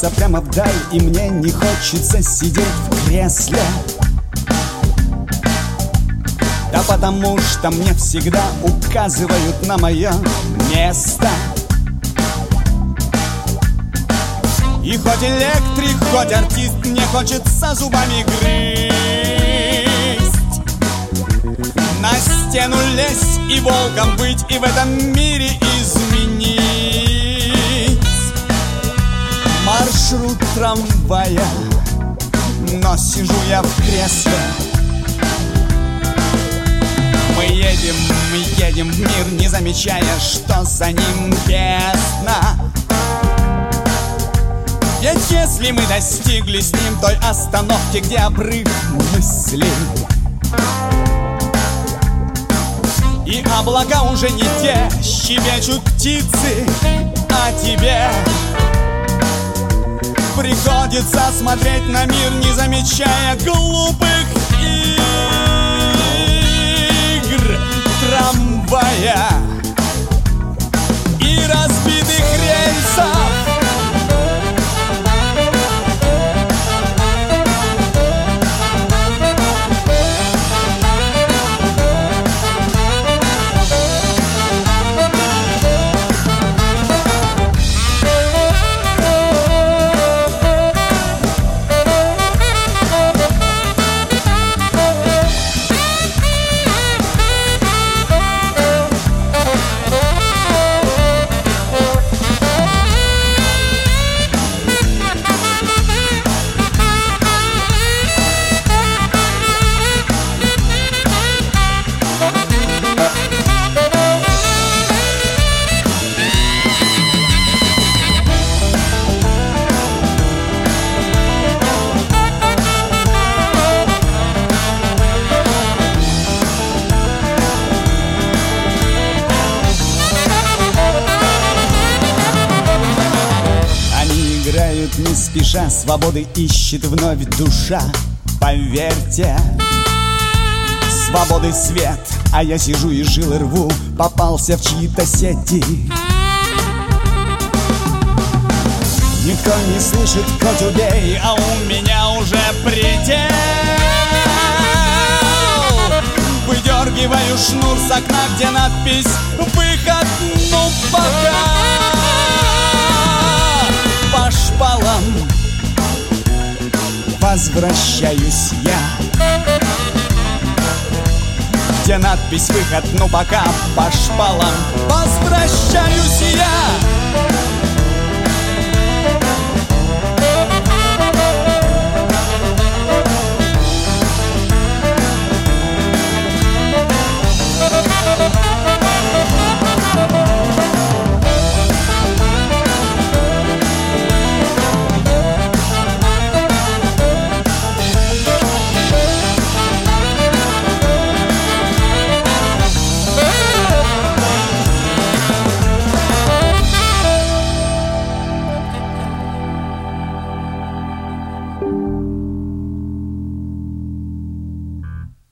смотрится прямо вдаль, и мне не хочется сидеть в кресле. Да потому что мне всегда указывают на мое место. И хоть электрик, хоть артист, мне хочется зубами грызть, на стену лезть и волком быть, и в этом мире изменить маршрут трамвая. Но сижу я в кресле. Мы едем в мир, не замечая, что за ним бездна. Ведь если мы достигли с ним той остановки, где обрыв мыслей, и облака уже не те, щебечут птицы, а тебе приходится смотреть на мир, не замечая глупых игр трамвая и разбитых рельсов. Не спеша, свободы ищет вновь душа. Поверьте, свободы свет, а я сижу и жилы рву, попался в чьи-то сети. Никто не слышит, хоть убей, а у меня уже предел. Выдергиваю шнур с окна, где надпись «Выход, ну пока». По шпалам возвращаюсь я, где надпись «Выход, ну пока». По шпалам